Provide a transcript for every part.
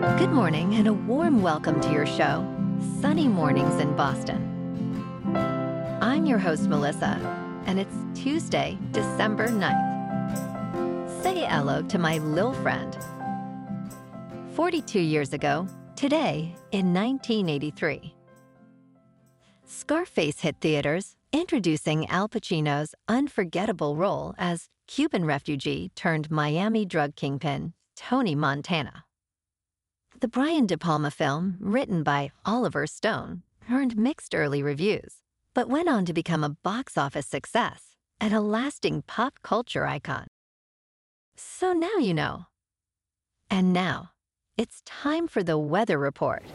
Good morning and a warm welcome to your show, Sunny Mornings in Boston. I'm your host, Melissa, and it's Tuesday, December 9th. Say hello to my lil friend. 42 years ago, today in 1983. Scarface hit theaters, introducing Al Pacino's unforgettable role as Cuban refugee turned Miami drug kingpin Tony Montana. The Brian De Palma film, written by Oliver Stone, earned mixed early reviews, but went on to become a box office success and a lasting pop culture icon. So now you know. And now, it's time for the weather report.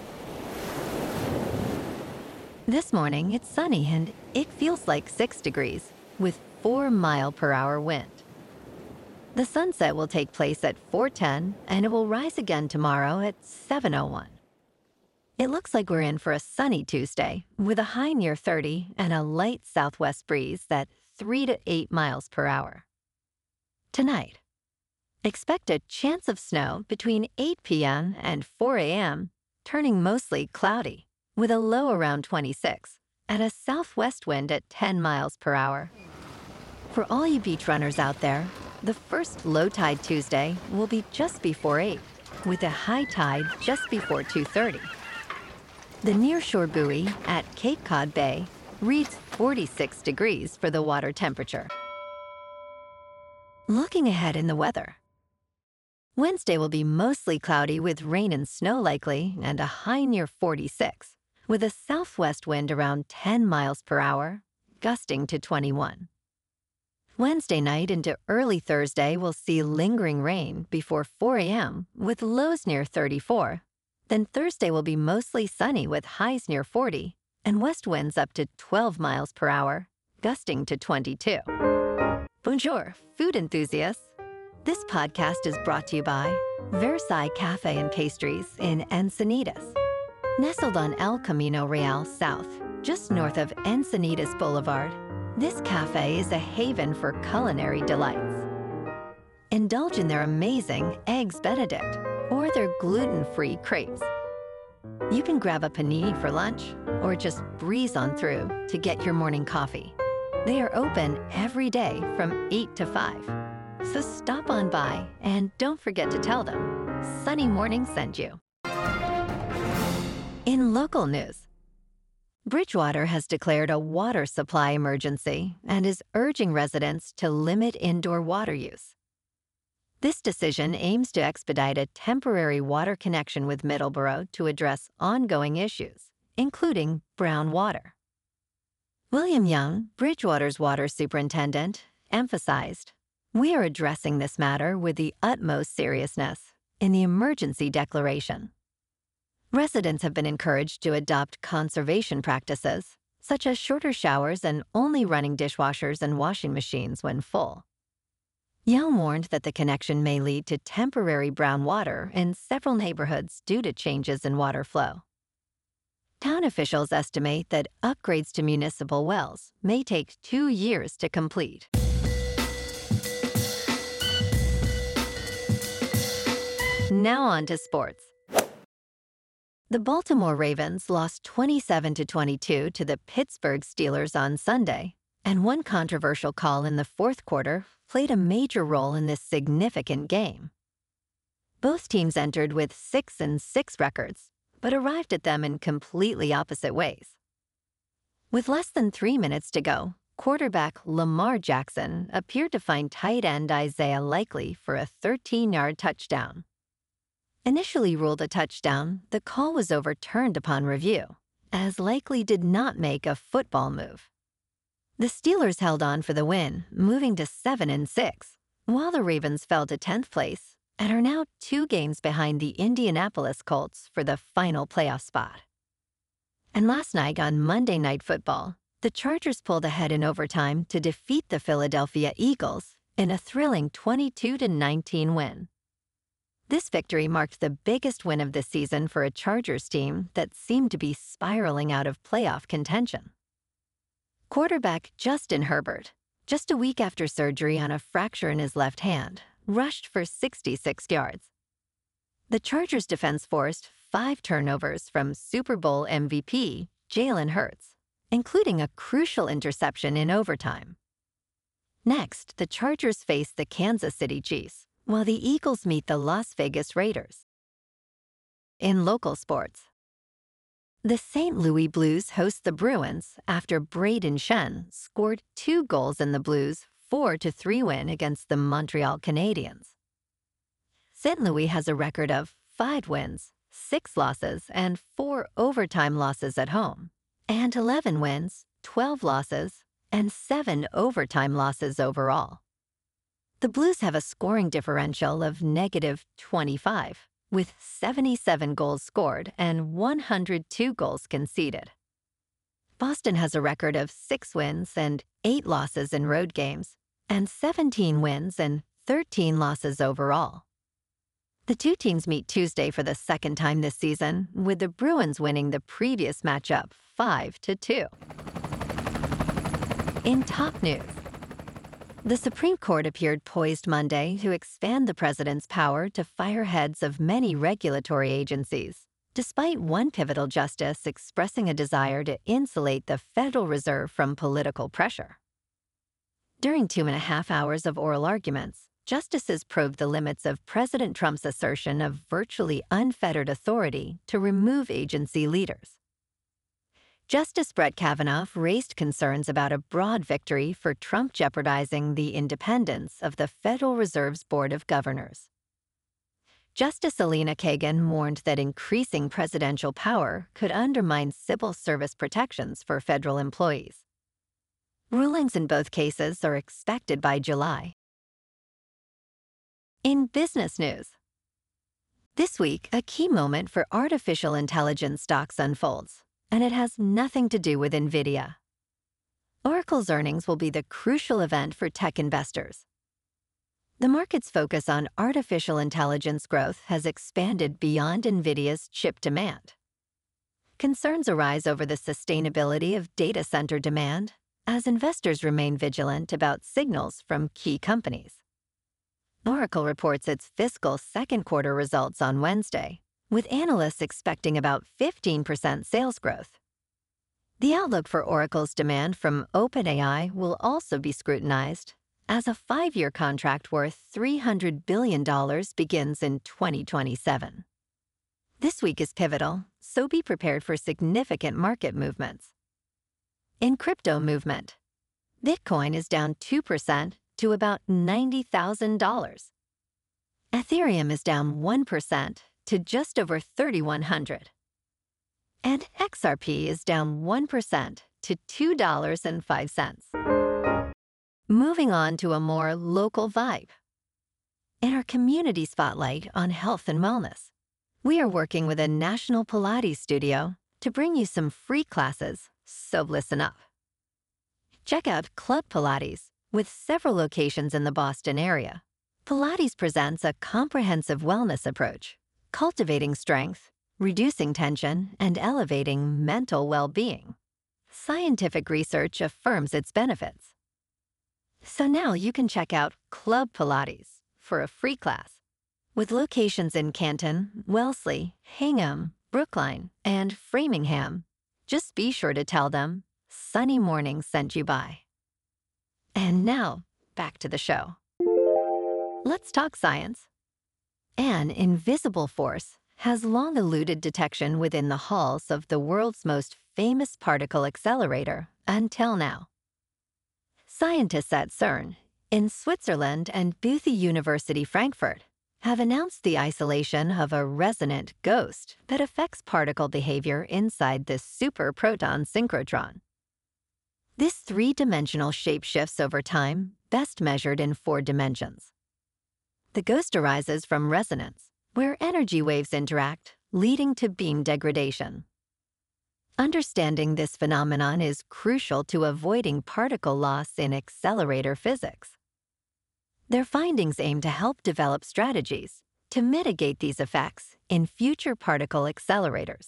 This morning, it's sunny and it feels like 6 degrees with 4-mile-per-hour wind. The sunset will take place at 4:10 and it will rise again tomorrow at 7:01. It looks like we're in for a sunny Tuesday with a high near 30 and a light southwest breeze at 3 to 8 miles per hour. Tonight, expect a chance of snow between 8 p.m. and 4 a.m., turning mostly cloudy with a low around 26 and a southwest wind at 10 miles per hour. For all you beach runners out there, the first low tide Tuesday will be just before 8, with a high tide just before 2:30. The nearshore buoy at Cape Cod Bay reads 46 degrees for the water temperature. Looking ahead in the weather. Wednesday will be mostly cloudy with rain and snow likely and a high near 46, with a southwest wind around 10 miles per hour, gusting to 21. Wednesday night into early Thursday will see lingering rain before 4 a.m. with lows near 34. Then Thursday will be mostly sunny with highs near 40 and west winds up to 12 miles per hour, gusting to 22. Bonjour, food enthusiasts. This podcast is brought to you by Versailles Cafe and Pastries in Encinitas. Nestled on El Camino Real South, just north of Encinitas Boulevard, this cafe is a haven for culinary delights. Indulge in their amazing Eggs Benedict or their gluten-free crepes. You can grab a panini for lunch or just breeze on through to get your morning coffee. They are open every day from 8 to 5. So stop on by and don't forget to tell them Sunny Morning sent you. In local news, Bridgewater has declared a water supply emergency and is urging residents to limit indoor water use. This decision aims to expedite a temporary water connection with Middleborough to address ongoing issues, including brown water. William Young, Bridgewater's water superintendent, emphasized, "We are addressing this matter with the utmost seriousness in the emergency declaration." Residents have been encouraged to adopt conservation practices, such as shorter showers and only running dishwashers and washing machines when full. Young warned that the connection may lead to temporary brown water in several neighborhoods due to changes in water flow. Town officials estimate that upgrades to municipal wells may take 2 years to complete. Now on to sports. The Baltimore Ravens lost 27-22 to the Pittsburgh Steelers on Sunday, and one controversial call in the fourth quarter played a major role in this significant game. Both teams entered with 6-6 records, but arrived at them in completely opposite ways. With less than 3 minutes to go, quarterback Lamar Jackson appeared to find tight end Isaiah Likely for a 13-yard touchdown. Initially ruled a touchdown, the call was overturned upon review, as Likely did not make a football move. The Steelers held on for the win, moving to 7-6, while the Ravens fell to 10th place and are now 2 games behind the Indianapolis Colts for the final playoff spot. And last night on Monday Night Football, the Chargers pulled ahead in overtime to defeat the Philadelphia Eagles in a thrilling 22-19 win. This victory marked the biggest win of the season for a Chargers team that seemed to be spiraling out of playoff contention. Quarterback Justin Herbert, just a week after surgery on a fracture in his left hand, rushed for 66 yards. The Chargers defense forced 5 turnovers from Super Bowl MVP Jalen Hurts, including a crucial interception in overtime. Next, the Chargers face the Kansas City Chiefs, while the Eagles meet the Las Vegas Raiders. In local sports, the St. Louis Blues host the Bruins after Braden Shen scored 2 goals in the Blues' 4-3 win against the Montreal Canadiens. St. Louis has a record of 5 wins, 6 losses, and 4 overtime losses at home, and 11 wins, 12 losses, and 7 overtime losses overall. The Blues have a scoring differential of -25, with 77 goals scored and 102 goals conceded. Boston has a record of 6 wins and 8 losses in road games, and 17 wins and 13 losses overall. The two teams meet Tuesday for the second time this season, with the Bruins winning the previous matchup 5-2. In top news, the Supreme Court appeared poised Monday to expand the president's power to fire heads of many regulatory agencies, despite one pivotal justice expressing a desire to insulate the Federal Reserve from political pressure. During 2.5 hours of oral arguments, justices probed the limits of President Trump's assertion of virtually unfettered authority to remove agency leaders. Justice Brett Kavanaugh raised concerns about a broad victory for Trump jeopardizing the independence of the Federal Reserve's Board of Governors. Justice Elena Kagan warned that increasing presidential power could undermine civil service protections for federal employees. Rulings in both cases are expected by July. In business news, this week, a key moment for artificial intelligence stocks unfolds, and it has nothing to do with NVIDIA. Oracle's earnings will be the crucial event for tech investors. The market's focus on artificial intelligence growth has expanded beyond NVIDIA's chip demand. Concerns arise over the sustainability of data center demand as investors remain vigilant about signals from key companies. Oracle reports its fiscal second quarter results on Wednesday, with analysts expecting about 15% sales growth. The outlook for Oracle's demand from OpenAI will also be scrutinized, as a 5-year contract worth $300 billion begins in 2027. This week is pivotal, so be prepared for significant market movements. In crypto movement, Bitcoin is down 2% to about $90,000. Ethereum is down 1% to just over 3,100. And XRP is down 1% to $2.05. Moving on to a more local vibe. In our community spotlight on health and wellness, we are working with a national Pilates studio to bring you some free classes, so listen up. Check out Club Pilates, with several locations in the Boston area. Pilates presents a comprehensive wellness approach, cultivating strength, reducing tension, and elevating mental well-being. Scientific research affirms its benefits. So now you can check out Club Pilates for a free class. With locations in Canton, Wellesley, Hingham, Brookline, and Framingham, just be sure to tell them Sunny Morning sent you by. And now, back to the show. Let's talk science. An invisible force has long eluded detection within the halls of the world's most famous particle accelerator until now. Scientists at CERN, in Switzerland and Booth University Frankfurt, have announced the isolation of a resonant ghost that affects particle behavior inside the superproton synchrotron. This 3-dimensional shape shifts over time, best measured in 4 dimensions. The ghost arises from resonance, where energy waves interact, leading to beam degradation. Understanding this phenomenon is crucial to avoiding particle loss in accelerator physics. Their findings aim to help develop strategies to mitigate these effects in future particle accelerators.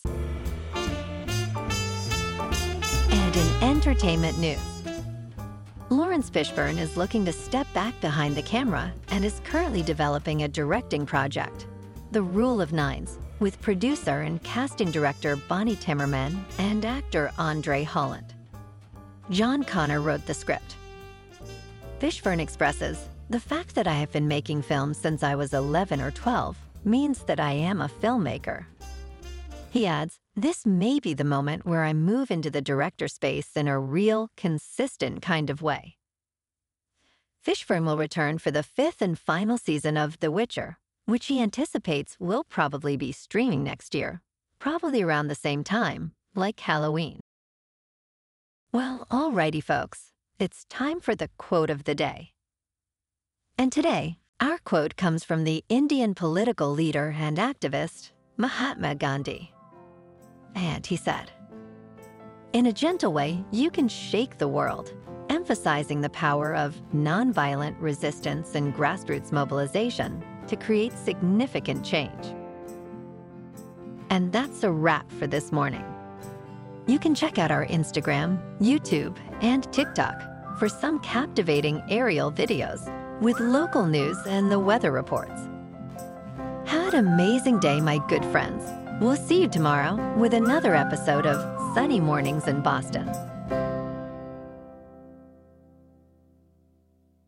And in entertainment news, Lawrence Fishburne is looking to step back behind the camera and is currently developing a directing project. The Rule of Nines, with producer and casting director Bonnie Timmerman and actor Andre Holland. John Connor wrote the script. Fishburne expresses, "The fact that I have been making films since I was 11 or 12 means that I am a filmmaker." He adds, "This may be the moment where I move into the director space in a real, consistent kind of way." Fishburne will return for the 5th and final season of The Witcher, which he anticipates will probably be streaming next year, probably around the same time, like Halloween. Well, alrighty folks, it's time for the quote of the day. And today, our quote comes from the Indian political leader and activist, Mahatma Gandhi. And he said, "In a gentle way, you can shake the world," emphasizing the power of nonviolent resistance and grassroots mobilization to create significant change. And that's a wrap for this morning. You can check out our Instagram, YouTube, and TikTok for some captivating aerial videos with local news and the weather reports. Have an amazing day, my good friends. We'll see you tomorrow with another episode of Sunny Mornings in Boston.